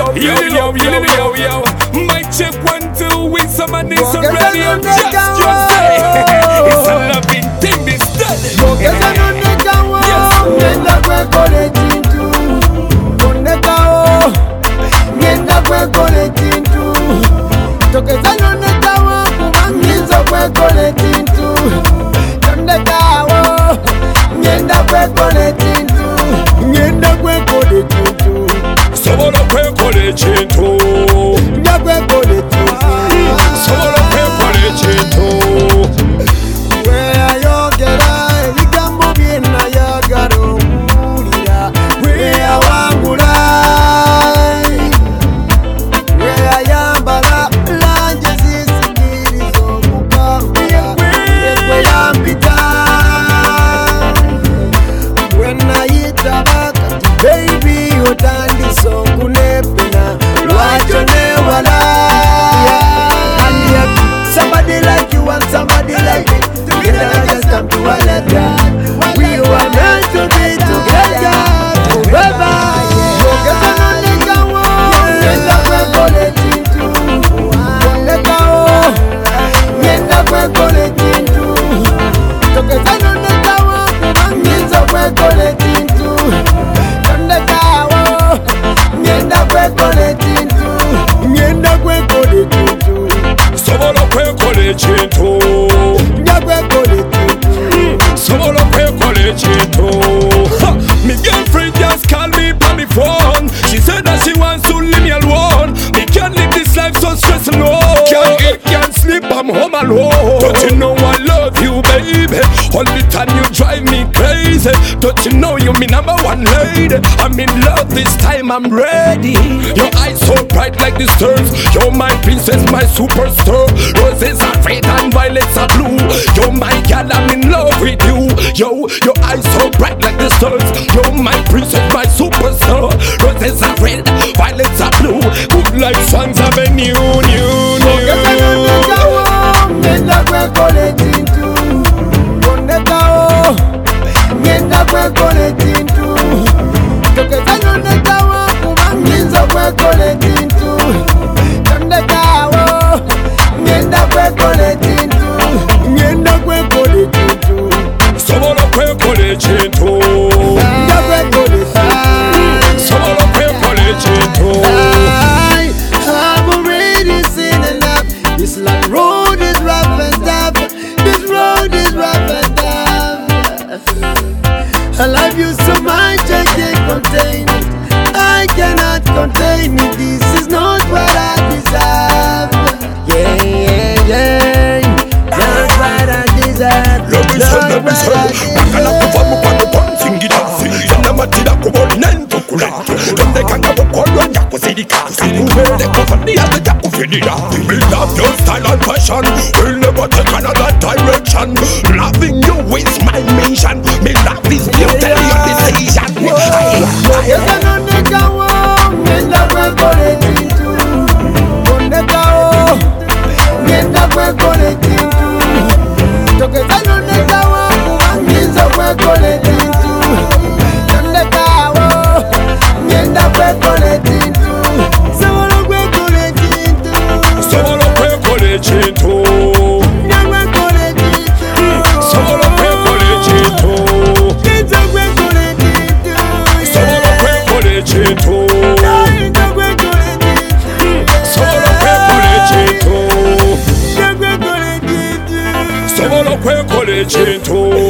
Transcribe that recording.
Yo. Mic check 1, 2. With somebody so ready. Just say it's a loving thing. This done. Ngenda kwekole chintu Kondekao Ngenda kwekole chintu Tokeza nonekawa Kumangizo kwekole chintu Kondekao Ngenda kwekole chintu Ngenda kwekole chintu Sobola kwekole chintu Ngenda kwekole chintu Sobola kwekole chintu Where yogera Eligambo biena yagaro Somebody like you and somebody like me. Together I just come to a letter. We were meant to be together forever. Sobola kwekole chintu Sobola kwekole chintu My girlfriend just called me on the phone. She said that she wants to leave me alone. Me can't live this life so stressed alone. Can't eat, can't sleep, I'm home alone. Don't you know I love you, baby? All the time you drive me crazy. Don't you know you're my number one lady? I'm in love this time, I'm ready. Your eyes so bright like the stars. You're my princess, my superstar. Roses are red and violets are blue. You're my girl, I'm in love with you. Yo, your eyes so bright like the stars. You're my princess, my superstar. Roses are red, violets are blue. Good life songs have a new. Ngenda kwekole chintu Kondekao Ngenda kwekole chintu Tokeza nonekawa Kumangizo kwekole chintu Kondekao Ngenda kwekole chintu Ngenda kwekole chintu Sobola kwekole chintu Ngenda kwekole chintu Sobola kwekole chintu I've already seen enough. This like road is rough and tough. This road is rough and tough. I love you so much I can't contain it. I cannot contain it. This is not what I deserve. Yeah. Not what I deserve. Let me say. Bakala kufamu kwa nupan singita. Yana matida kubonento kulati. Donde kanga bokolo nyako sidika. Ubele kufani yate jaku fidida. We love your style and fashion. We'll never take another direction. Loving you is my mission. Me love is beauty, your decision. Tokeza nonekawa Ngenda kwekole chintu Kondekao Ngenda kwekole chintu Tokeza nonekawa Kumangizo kwekole chintu Kondekao Ngenda kwekole chintu Sobola kwekole chintu Sobola kwekole chintu Ngenda kwekole chintu Sobola kwekole chintu Ngenda kwekole chintu Sobola kwekole chintu Ngenda kwekole chintu Sobola kwekole chintu Ngenda kwekole chintu Sobola kwekole chintu